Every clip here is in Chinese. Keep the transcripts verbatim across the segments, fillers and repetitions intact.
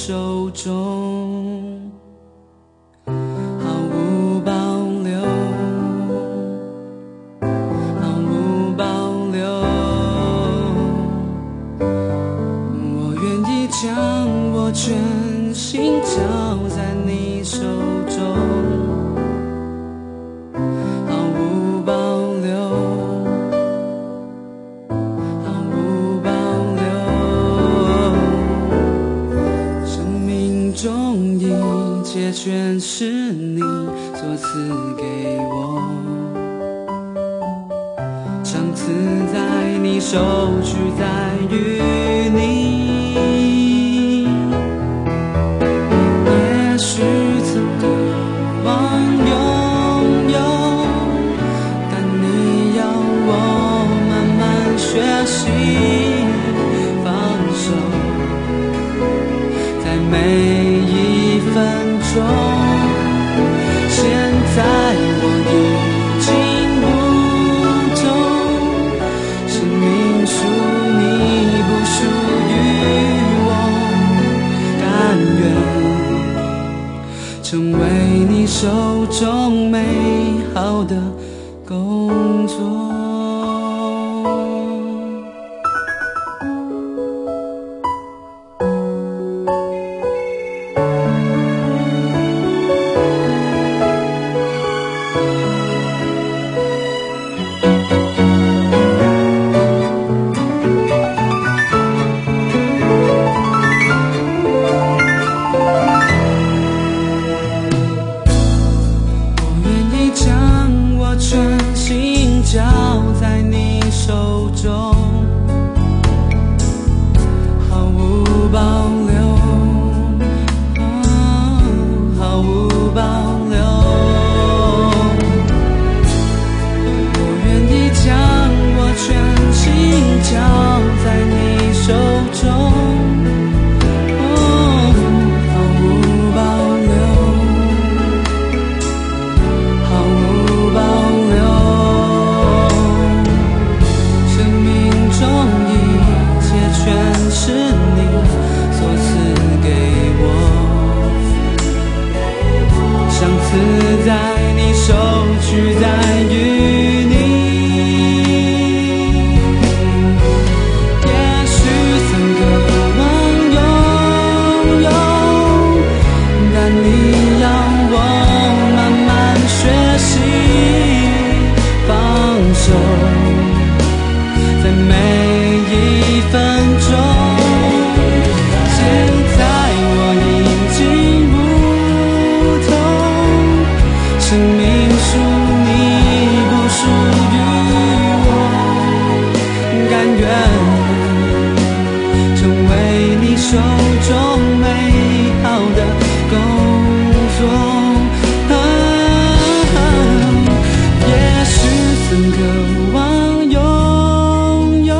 手中，毫无保留，毫无保留。我愿意将我全心交在你手中，毫无保留，毫无保留。生命中一切全是你所赐给我，赏赐在你手，取在于你。也许曾渴望拥有，但你要我慢慢学习放手，在每一分钟。现在我已经不懂，生命属你不属于我，甘愿成为你手中美好的工作。交在你手中，毫无保留，啊，毫无保留。我愿意将我全心交在你手中，哦，毫无保留，毫无保留。全是你所赐给我，赏赐在你手，取在于你。也许曾渴望拥有，但你要我慢慢学习放手，在每一分钟。现在我已经不同，生命属你不属于我，甘愿成为你手中美好的工作。啊，也许曾渴望拥有，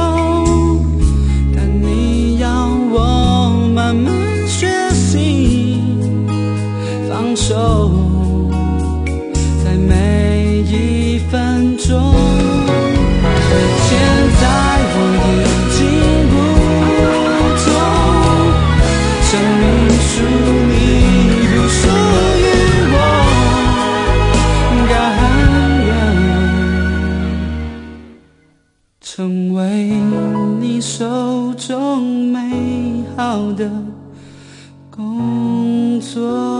慢慢学习放手，在每一分钟。现在我已经不懂，生命属你不属于我，甘愿成为你手中美好的工作。